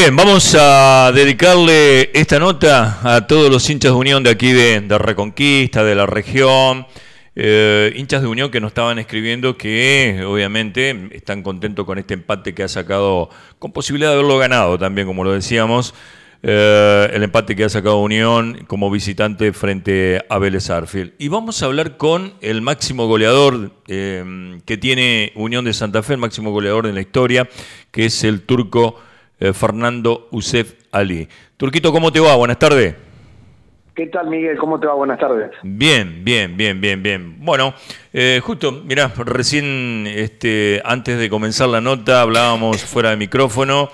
Bien, vamos a dedicarle esta nota a todos los hinchas de Unión de aquí de Reconquista, de la región, hinchas de Unión que nos estaban escribiendo que obviamente están contentos con este empate que ha sacado, con posibilidad de haberlo ganado también, como lo decíamos, el empate que ha sacado Unión como visitante frente a Vélez Sarsfield. Y vamos a hablar con el máximo goleador que tiene Unión de Santa Fe, el máximo goleador de la historia, que es el turco Fernando Youssef Ali. Turquito, ¿cómo te va? Buenas tardes. ¿Qué tal, Miguel? ¿Cómo te va? Buenas tardes. Bien. Bueno, justo, mirá, recién antes de comenzar la nota hablábamos fuera de micrófono.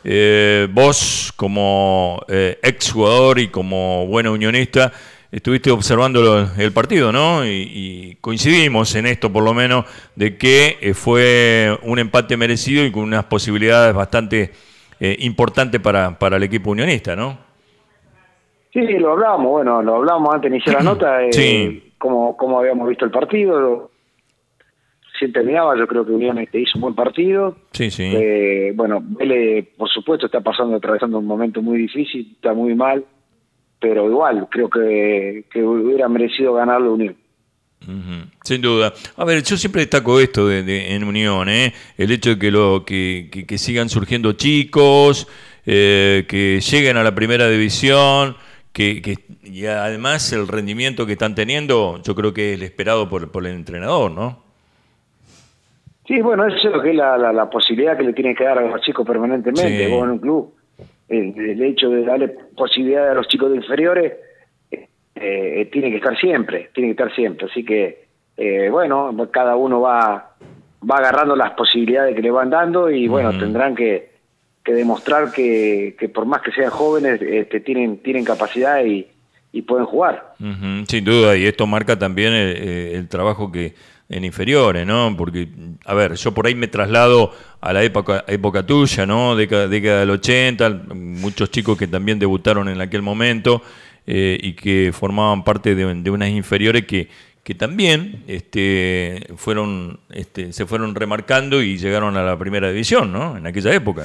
Vos, como exjugador y como buena unionista, estuviste observando el partido, ¿no? Y coincidimos en esto, por lo menos, de que fue un empate merecido y con unas posibilidades bastante importantes para el equipo unionista, ¿no? Sí, lo hablábamos antes de iniciar la nota, sí. cómo habíamos visto el partido. Si terminaba, yo creo que Unión hizo un buen partido. Sí. Bueno, Vélez, por supuesto, está atravesando un momento muy difícil, está muy mal, pero igual, creo que hubiera merecido ganarlo Unión. Uh-huh. Sin duda. A ver, yo siempre destaco esto en Unión, el hecho de que sigan surgiendo chicos, que lleguen a la primera división, y además el rendimiento que están teniendo, yo creo que es el esperado por el entrenador, ¿no? Sí, bueno, eso es lo que es la posibilidad que le tienen que dar a los chicos permanentemente, sí. Vos en un club. El hecho de darle posibilidad a los chicos de inferiores tiene que estar siempre. Así que, bueno, cada uno va agarrando las posibilidades que le van dando y, bueno, tendrán que demostrar que por más que sean jóvenes, tienen capacidad y pueden jugar. Sin duda, y esto marca también el trabajo que en inferiores, ¿no? Porque, a ver, yo por ahí me traslado a la época tuya, ¿no? Década del 80, muchos chicos que también debutaron en aquel momento y que formaban parte de unas inferiores que también se fueron remarcando y llegaron a la primera división, ¿no? En aquella época.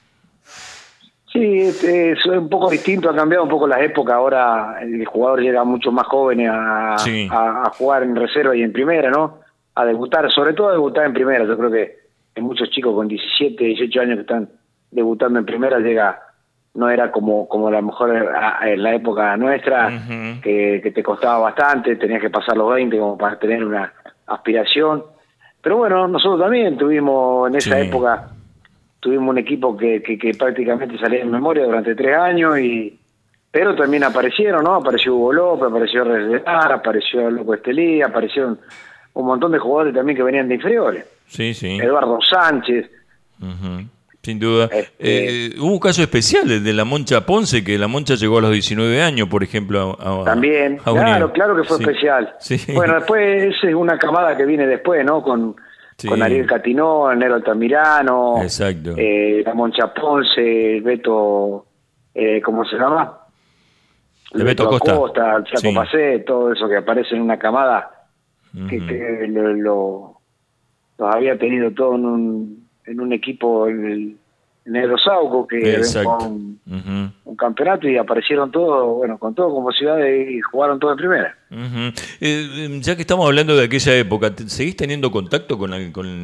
Sí, es un poco distinto, ha cambiado un poco la época. Ahora el jugador llega mucho más jóvenes a jugar en reserva y en primera, ¿no? A debutar, sobre todo a debutar en primera. Yo creo que hay muchos chicos con 17, 18 años que están debutando en primera, no era como a lo mejor en la época nuestra, que te costaba bastante, tenías que pasar los 20 como para tener una aspiración. Pero bueno, nosotros también tuvimos en esa época, tuvimos un equipo que prácticamente salía en memoria durante 3 años, pero también aparecieron, ¿no? Apareció Hugo López, apareció Resdelar, apareció Loco Estelí, aparecieron un montón de jugadores también que venían de inferiores. Sí. Eduardo Sánchez. Sin duda. Hubo un caso especial, el de la Moncha Ponce, que la Moncha llegó a los 19 años, por ejemplo. También, claro que fue especial. Sí. Bueno, después es una camada que viene después, ¿no? Con Ariel Catinó, Nero Altamirano. Exacto. La Moncha Ponce, el Beto, ¿cómo se llama? El Beto Acosta, el Chaco Pacé, todo eso que aparece en una camada que los había tenido todo en un equipo en el Rosauco, que jugó un campeonato y aparecieron todos, bueno, con todo como ciudades y jugaron todos en primera. Ya que estamos hablando de aquella época, ¿seguís teniendo contacto con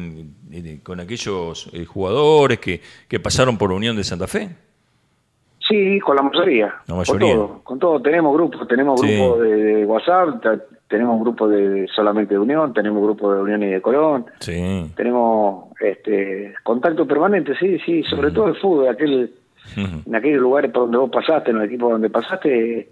aquellos jugadores que pasaron por Unión de Santa Fe? Sí, con la mayoría. Con todo. Tenemos grupos de WhatsApp, tenemos grupos solamente de Unión, tenemos grupos de Unión y de Colón. Sí. Tenemos contacto permanente, sí, sobre todo el fútbol, en aquellos lugares por donde vos pasaste, en el equipo donde pasaste,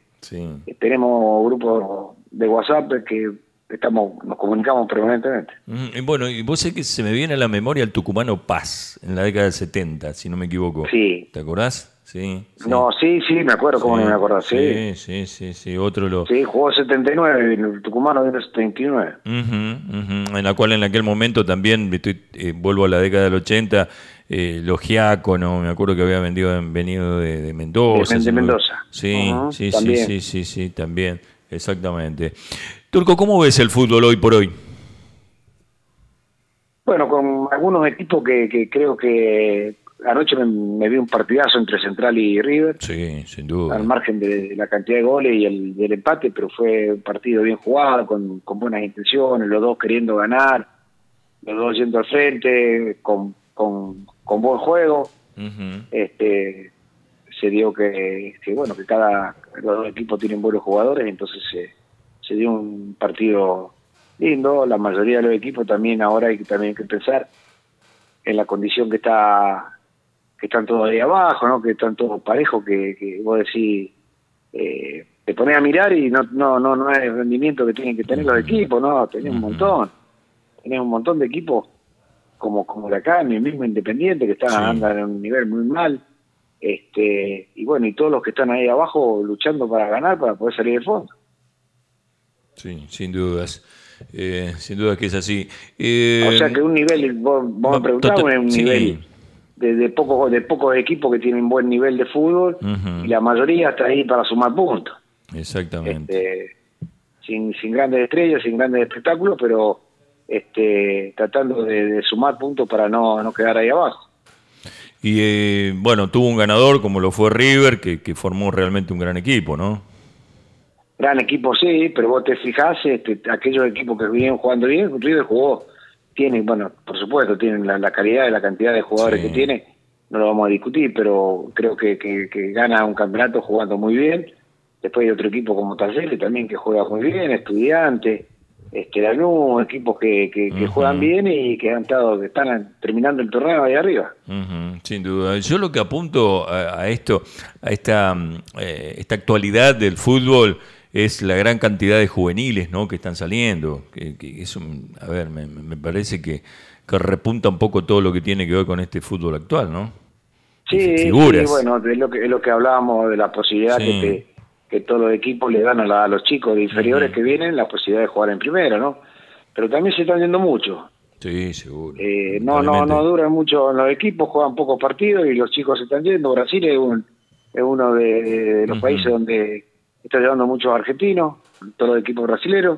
tenemos grupos de WhatsApp que nos comunicamos permanentemente. Bueno, y vos sé que se me viene a la memoria el tucumano Paz, en la década del 70, si no me equivoco. Sí. ¿Te acordás? Sí. No, sí, me acuerdo, cómo no me acuerdo. Sí, otro Sí, jugó 79, el tucumano vino 79. En aquel momento también, vuelvo a la década del 80, los Giácono, me acuerdo que había venido de Mendoza. De Mendoza. Sí, también, exactamente. Turco, ¿cómo ves el fútbol hoy por hoy? Bueno, con algunos equipos que creo que anoche me vi un partidazo entre Central y River. Sí, sin duda. Al margen de la cantidad de goles y del empate, pero fue un partido bien jugado, con buenas intenciones, los dos queriendo ganar, los dos yendo al frente, con buen juego. Uh-huh. Se dio que bueno, que los dos equipos tienen buenos jugadores, entonces se dio un partido lindo. La mayoría de los equipos también ahora hay que pensar en la condición que están todos ahí abajo, ¿no? Que están todos parejos, que vos decís, te ponés a mirar y no es el rendimiento que tienen que tener los equipos, ¿no? Tenés un montón de equipos como de acá, en el mismo Independiente, que andan en un nivel muy mal, y bueno, y todos los que están ahí abajo luchando para ganar, para poder salir de fondo. Sí, sin dudas. Sin duda que es así. O sea que un nivel, vos me preguntabas, un nivel de pocos equipos que tienen buen nivel de fútbol, y la mayoría está ahí para sumar puntos. Exactamente. Sin grandes estrellas, sin grandes espectáculos, pero tratando de sumar puntos para no quedar ahí abajo. Y bueno, tuvo un ganador como lo fue River, que formó realmente un gran equipo, ¿no? Gran equipo, sí, pero vos te fijás, aquellos equipos que vienen jugando bien, River bueno, por supuesto, tienen la calidad y la cantidad de jugadores que tiene, no lo vamos a discutir, pero creo que gana un campeonato jugando muy bien. Después hay otro equipo como Talleres también que juega muy bien, Estudiantes, Lanús, equipos que juegan bien y que están terminando el torneo ahí arriba. Sin duda. Yo lo que apunto a esta actualidad del fútbol es la gran cantidad de juveniles, ¿no?, que están saliendo. Que es me parece que repunta un poco todo lo que tiene que ver con este fútbol actual, ¿no? Sí, bueno, es lo que hablábamos de la posibilidad que todos los equipos le dan a los chicos de inferiores que vienen la posibilidad de jugar en primera, ¿no? Pero también se están yendo mucho. Sí, seguro. No duran mucho en los equipos, juegan pocos partidos y los chicos se están yendo. Brasil es uno de los países donde está llevando muchos argentinos, todos los equipos brasileños.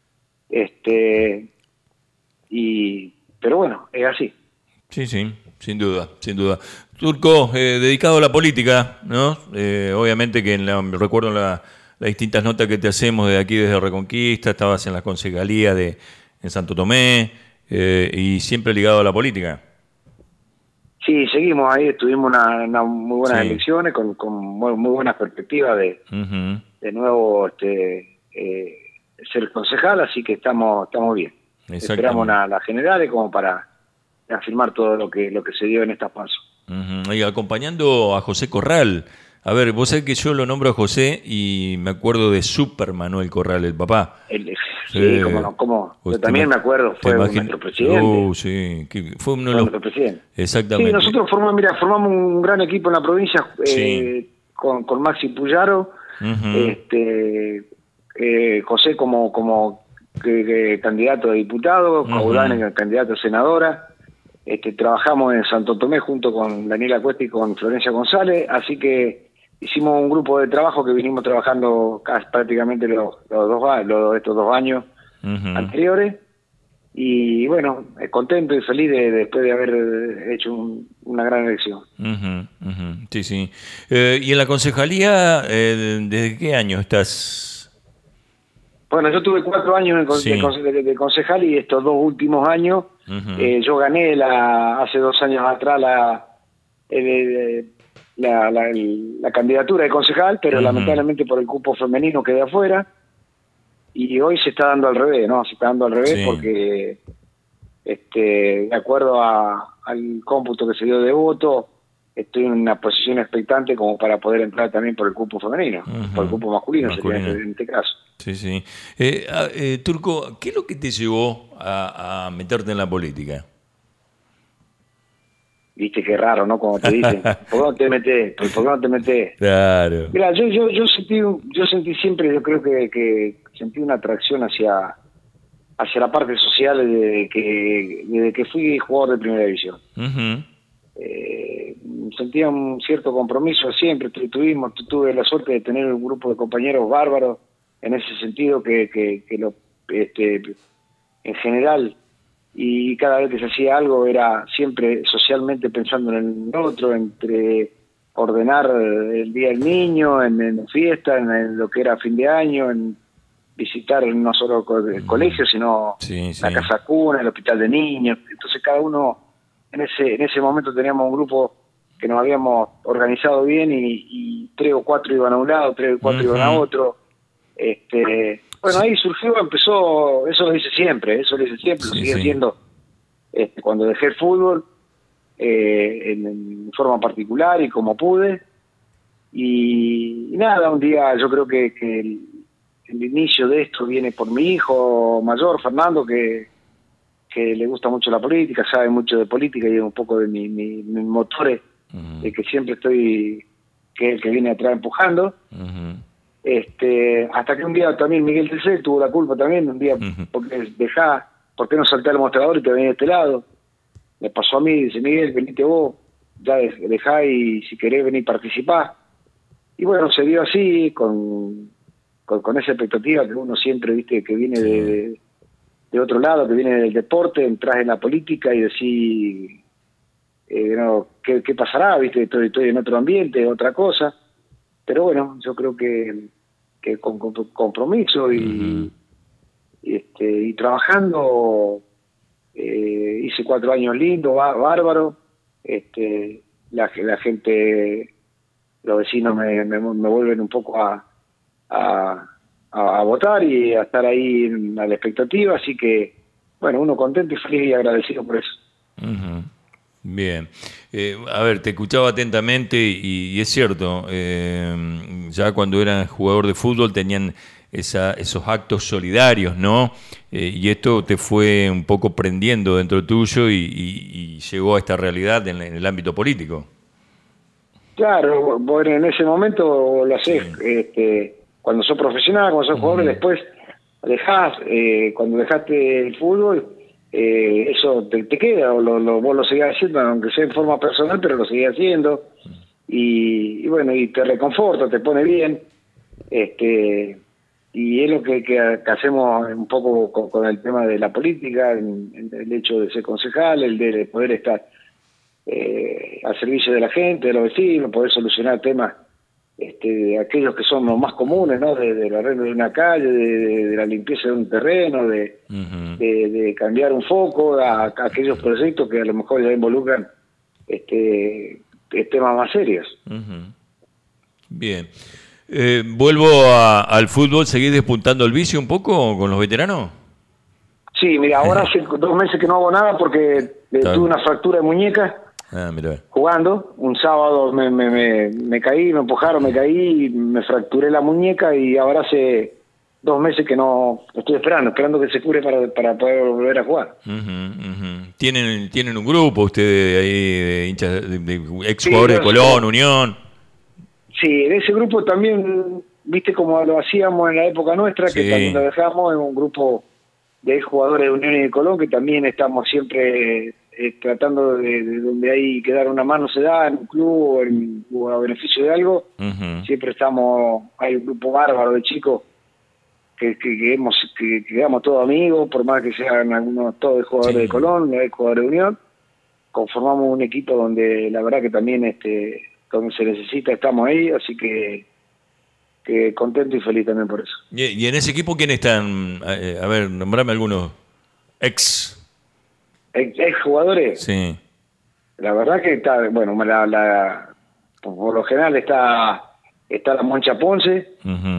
Pero bueno, es así. Sí, sin duda. Turco, dedicado a la política, ¿no? Obviamente que recuerdo las distintas notas que te hacemos de aquí desde Reconquista, estabas en la concejalía en Santo Tomé, y siempre ligado a la política. Sí, seguimos ahí, tuvimos unas muy buenas elecciones con muy buenas perspectivas de nuevo ser concejal, así que estamos bien. Esperamos las generales como para afirmar todo lo que se dio en estas pasos. Y acompañando a José Corral. A ver, vos sabés que yo lo nombro a José y me acuerdo de Super Manuel Corral, el papá. Sí, cómo yo también me acuerdo, fue nuestro presidente. Sí, fue uno de los... presidente. Exactamente. Sí, nosotros formamos un gran equipo en la provincia, con Maxi Puyaro, José como candidato a diputado, Caudán candidato a senadora. Trabajamos en Santo Tomé junto con Daniela Cuesta y con Florencia González, así que hicimos un grupo de trabajo que vinimos trabajando prácticamente estos 2 años anteriores, y bueno, contento y feliz después de haber hecho una gran elección. Sí. ¿Y en la concejalía, desde qué año estás? Bueno, yo tuve 4 años de concejal, y estos 2 últimos años yo gané hace 2 años atrás la candidatura de concejal, pero lamentablemente por el cupo femenino quedé afuera, y hoy se está dando al revés, ¿no? Se está dando al revés porque de acuerdo al cómputo que se dio de voto, estoy en una posición expectante como para poder entrar también por el cupo femenino, por el cupo masculino. Sería en este caso. Sí. Turco, ¿qué es lo que te llevó a meterte en la política? Viste qué raro, ¿no? Como te dicen, ¿por qué no te metés? ¿Por qué no te metés? Claro. Mira, yo sentí siempre, yo creo que sentí una atracción hacia la parte social desde que fui jugador de primera división. Sentía un cierto compromiso siempre, tuve la suerte de tener un grupo de compañeros bárbaros en ese sentido, que en general y cada vez que se hacía algo era siempre socialmente pensando en el otro, entre ordenar el Día del Niño, en fiesta, en lo que era fin de año, en visitar no solo el colegio, sino la casa cuna, el hospital de niños. Entonces cada uno, en ese momento teníamos un grupo que nos habíamos organizado bien y 3 o 4 iban a un lado, 3 o 4 iban a otro. Bueno, ahí empezó, eso lo hice siempre, lo sigue haciendo cuando dejé el fútbol, en forma particular y como pude. Y nada, un día yo creo que el inicio de esto viene por mi hijo mayor, Fernando, que le gusta mucho la política, sabe mucho de política y es un poco de mis motores, de que siempre estoy, que es el que viene atrás empujando. Hasta que un día también Miguel Tecé tuvo la culpa también, un día, porque ¿por qué no salté al mostrador y te venía de este lado? Me pasó a mí, dice Miguel, venite vos, ya dejá y si querés venir participar. Y bueno, se dio así, con esa expectativa que uno siempre, viste, que viene de otro lado, que viene del deporte, entras en la política y decís, ¿qué pasará? Viste, estoy en otro ambiente, otra cosa. Pero bueno, yo creo que con compromiso y trabajando, hice 4 años lindos, bárbaro. La gente, los vecinos me vuelven un poco a votar y a estar ahí a la expectativa, así que bueno, uno contento y feliz y agradecido por eso. Bien, a ver, te escuchaba atentamente y es cierto, ya cuando eras jugador de fútbol tenían esos actos solidarios, ¿no? Y esto te fue un poco prendiendo dentro tuyo y llegó a esta realidad en el ámbito político. Claro, bueno, en ese momento lo hacés, cuando sos profesional, cuando sos jugador, después dejás, cuando dejaste el fútbol, eso te queda, vos lo seguís haciendo, aunque sea en forma personal, pero lo seguís haciendo, y bueno, y te reconforta, te pone bien, y es lo que hacemos un poco con el tema de la política, el hecho de ser concejal, el de poder estar al servicio de la gente, de los vecinos, poder solucionar temas de aquellos que son los más comunes, ¿no? Del arreglo de una calle, de la limpieza de un terreno, de cambiar un foco, a aquellos proyectos que a lo mejor ya involucran temas más serios. Bien. Vuelvo al fútbol. ¿Seguís despuntando el vicio un poco con los veteranos? Sí, mira, ahora hace 2 meses que no hago nada porque tuve una fractura de muñeca. Jugando, un sábado me caí, me empujaron, me caí, me fracturé la muñeca y ahora hace 2 meses que no estoy esperando que se cure para poder volver a jugar. ¿Tienen un grupo ustedes ahí de hinchas, de ex jugadores de Colón, Unión? Sí, en ese grupo también, viste como lo hacíamos en la época nuestra, que también lo dejamos en un grupo de ex jugadores de Unión y de Colón, que también estamos siempre tratando de donde hay que dar una mano se da en un club o a beneficio de algo. Siempre hay un grupo bárbaro de chicos que quedamos todos amigos, por más que sean algunos todos jugadores de Colón, no hay jugadores de Unión. Conformamos un equipo donde la verdad que también donde se necesita estamos ahí, así que contento y feliz también por eso. ¿Y en ese equipo quiénes están? A ver, nombrame algunos ex jugadores. Sí. La verdad que está, bueno, por lo general está la Moncha Ponce.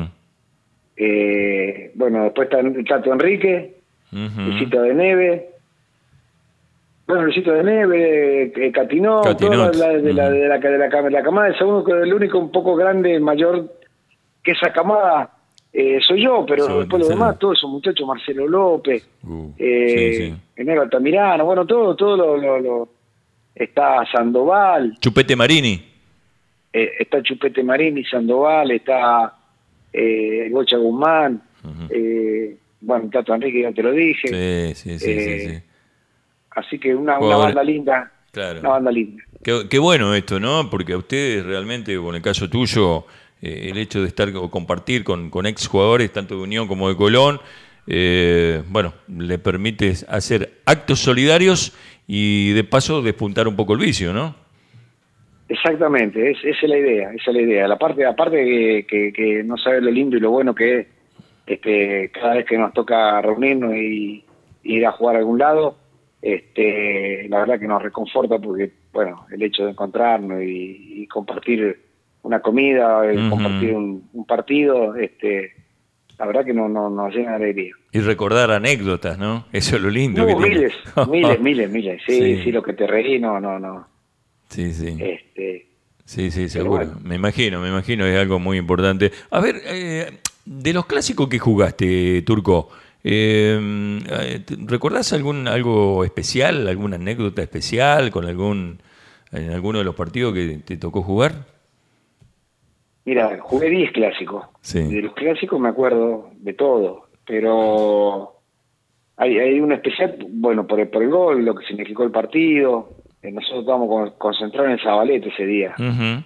Bueno, después está el Tato Enrique, Luisito de Neve. Bueno, Luisito de Neve, Catinó, toda la camada de segundo, que el único un poco grande, mayor que esa camada soy yo, pero después los demás, todos esos muchachos, Marcelo López, Enero Altamirano, bueno, todo está Sandoval. Chupete Marini. Está Chupete Marini, Sandoval, está Gocha Guzmán, bueno, Tato Enrique ya te lo dije. Sí. Así que una banda linda. Claro. Una banda linda. Qué bueno esto, ¿no? Porque a ustedes realmente, o en el caso tuyo, el hecho de estar o compartir con ex jugadores, tanto de Unión como de Colón, bueno, le permite hacer actos solidarios y de paso despuntar un poco el vicio, ¿no? Exactamente, esa es la idea, aparte que no sabe lo lindo y lo bueno que es, cada vez que nos toca reunirnos y ir a jugar a algún lado, la verdad que nos reconforta porque, bueno, el hecho de encontrarnos y compartir una comida, compartir un partido, la verdad que nos llena de alegría. Y recordar anécdotas, ¿no? Eso es lo lindo que tiene. Miles. Sí, lo que te reí, no. Sí. Sí, seguro. Bueno. Me imagino, es algo muy importante. A ver, de los clásicos que jugaste, Turco, ¿recordás algo especial, alguna anécdota especial en alguno de los partidos que te tocó jugar? Mira, jugué 10 clásicos. Sí. De los clásicos me acuerdo de todo, pero hay un especial, bueno, por el gol, lo que significó el partido. Nosotros estábamos concentrados en Zabaleta ese día. Uh-huh.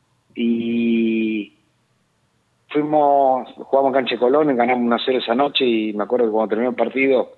Y jugamos en Cancha de Colón, ganamos 1-0 esa noche, y me acuerdo que cuando terminó el partido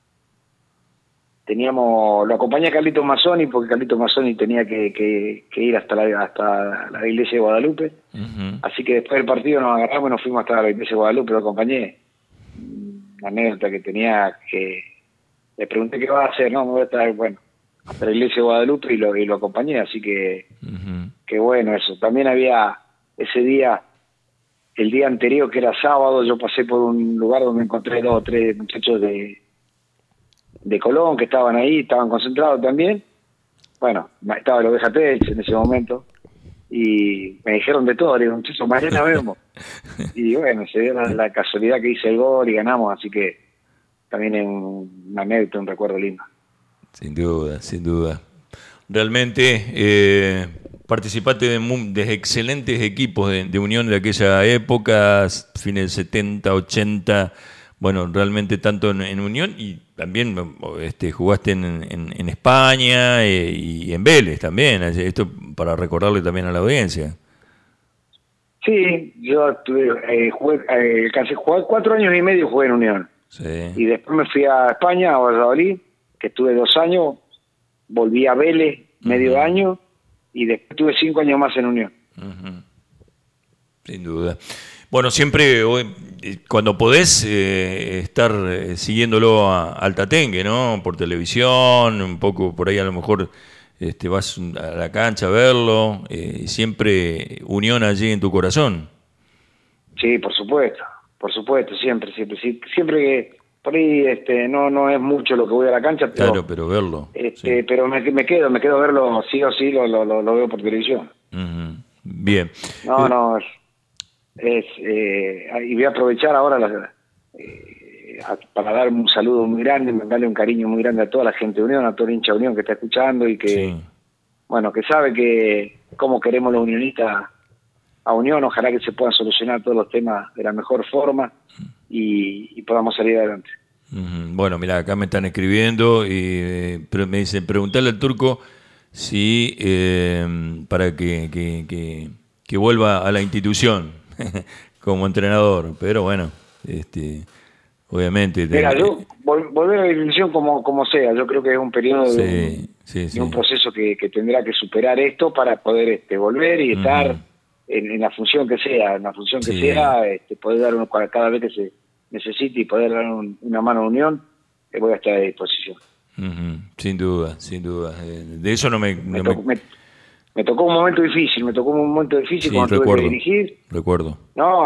lo acompañé a Carlitos Mazzoni, porque Carlitos Mazzoni tenía que ir hasta la iglesia de Guadalupe. Uh-huh. Así que después del partido nos agarramos y nos fuimos hasta la iglesia de Guadalupe, lo acompañé. Una anécdota que tenía, que le pregunté qué va a hacer, no, me voy a estar, bueno, hasta la iglesia de Guadalupe, y lo acompañé, así que Uh-huh. que bueno eso. También había ese día, el día anterior, que era sábado, yo pasé por un lugar donde encontré 2 o 3 muchachos de Colón que estaban ahí, estaban concentrados también. Bueno, estaba el Oveja Tech en ese momento, y me dijeron de todo, le digo, muchachos, mañana vemos. Y bueno, se dio la casualidad que hice el gol y ganamos, así que también es una anécdota, un recuerdo lindo. Sin duda. Realmente participaste de excelentes equipos de Unión de aquella época, fines del 70, 80, bueno, realmente tanto en Unión, y también jugaste en España y en Vélez también, esto para recordarle también a la audiencia. Sí, yo alcancé a jugar 4 años y medio, jugué en Unión. Sí. Y después me fui a España, a Valladolid, que estuve 2 años, volví a Vélez medio año, y después tuve 5 años más en Unión. Uh-huh. Sin duda. Bueno, siempre cuando podés estar siguiéndolo a Altatengue, ¿no? Por televisión, un poco por ahí a lo mejor vas a la cancha a verlo, siempre Unión allí en tu corazón. Sí, por supuesto, siempre que por ahí no es mucho lo que voy a la cancha, pero, claro, pero verlo. Sí. Pero me quedo a verlo, sí o sí, lo veo por televisión. Uh-huh. Bien. Y voy a aprovechar ahora para dar un saludo muy grande, darle un cariño muy grande a toda la gente de Unión, a todo el hincha de Unión que está escuchando y que, sí, bueno, que sabe que cómo queremos los unionistas a Unión. Ojalá que se puedan solucionar todos los temas de la mejor forma y podamos salir adelante. Uh-huh. Bueno, mira, acá me están escribiendo y me dicen, preguntarle al Turco si para que vuelva a la institución como entrenador, pero bueno, obviamente. Mira, yo volver a la institución como sea, yo creo que es un periodo de un proceso que tendrá que superar esto para poder volver y estar uh-huh. en la función que sea, poder dar cada vez que se necesite y poder dar una mano a Unión, voy a estar a disposición. Uh-huh. Sin duda. De eso me tocó un momento difícil, sí, cuando tuve que dirigir. Recuerdo. No,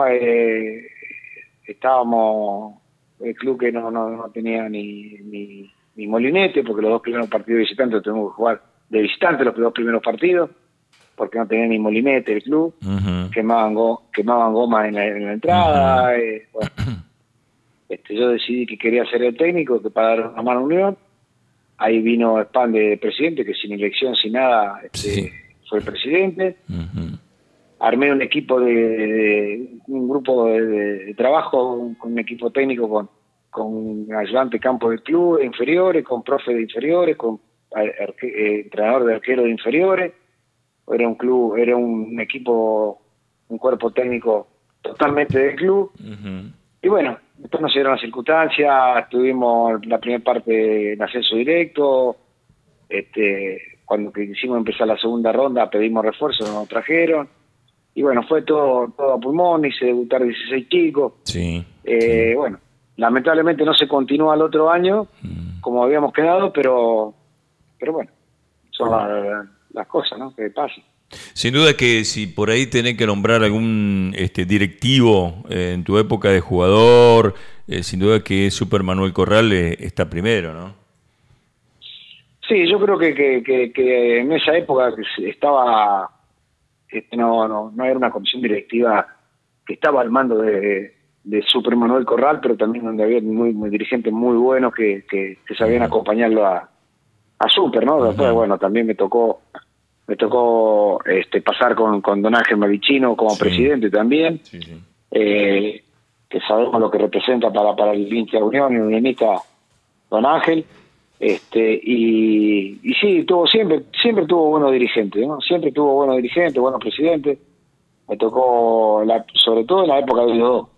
estábamos, el club que no tenía ni molinete, porque los 2 primeros partidos de visitantes tuvimos que jugar de visitante los 2 primeros partidos, porque no tenía ni molinete el club, uh-huh. quemaban gomas en la entrada. Uh-huh. Bueno, yo decidí que quería ser el técnico, que para dar una mano a Unión. Ahí vino Spam de presidente, que sin elección, sin nada, sí, fue el presidente. Uh-huh. Armé un equipo un grupo de trabajo, un equipo técnico con ayudante campo del club de inferiores, con profe de inferiores, con entrenador de arquero de inferiores. Era un equipo, un cuerpo técnico totalmente del club. Uh-huh. Y bueno, después nos dieron las circunstancias, tuvimos la primera parte en ascenso directo, cuando quisimos empezar la segunda ronda pedimos refuerzos, nos trajeron, y bueno, fue todo a pulmón, hice debutar 16 chicos. Sí. Bueno, lamentablemente no se continúa el otro año, como habíamos quedado, pero bueno, son las cosas, ¿no?, que pasan. Sin duda que si por ahí tenés que nombrar algún directivo en tu época de jugador, sin duda que Super Manuel Corral está primero, ¿no? Sí, yo creo que en esa época estaba, no era una comisión directiva que estaba al mando de Super Manuel Corral, pero también donde había muy dirigentes muy buenos que sabían acompañarlo a Super, ¿no? Después, bueno, también me tocó pasar con don Ángel Mavicino como presidente también, que sabemos lo que representa para el hincha de Unión y unionista don Ángel, y sí, siempre tuvo buenos dirigentes, ¿no? Siempre tuvo buenos dirigentes, buenos presidentes. Me tocó, sobre todo en la época de los dos.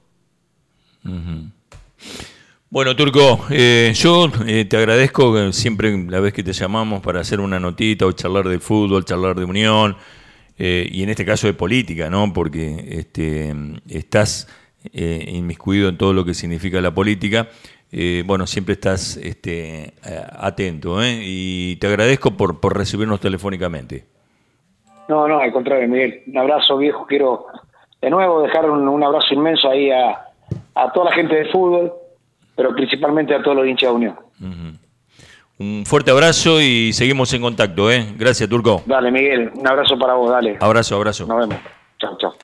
Bueno, Turco, yo te agradezco siempre la vez que te llamamos para hacer una notita o charlar de fútbol, charlar de Unión, y en este caso de política, ¿no? Porque estás inmiscuido en todo lo que significa la política. Bueno, siempre estás atento, y te agradezco por recibirnos telefónicamente. No, al contrario, Miguel. Un abrazo, viejo. Quiero de nuevo dejar un abrazo inmenso ahí a toda la gente de fútbol, pero principalmente a todos los hinchas de Unión. Un fuerte abrazo y seguimos en contacto, ¿eh? Gracias, Turco. Dale, Miguel, un abrazo para vos, dale. Abrazo. Nos vemos. Chao.